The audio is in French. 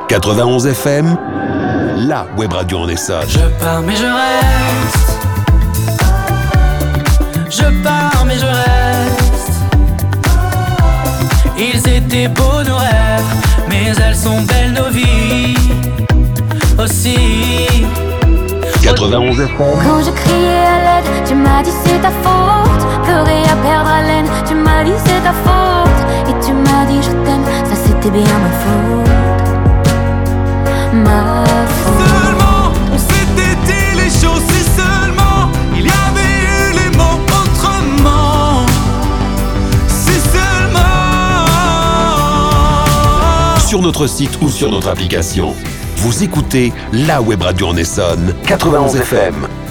91 FM, la web radio en Essonne. Je pars mais je reste. Je pars mais je reste. Ils étaient beaux nos rêves, mais elles sont belles nos vies aussi. 91 FM. Quand je criais à l'aide, tu m'as dit c'est ta faute. Pleurer à perdre haleine, tu m'as dit c'est ta faute. Et tu m'as dit je t'aime, ça c'était bien ma faute. Ma faute. Seulement, on s'était dit les choses, si seulement il y avait eu les mots autrement. Si seulement. Sur notre site ou sur notre application, vous écoutez la web radio en Essonne, 91 FM.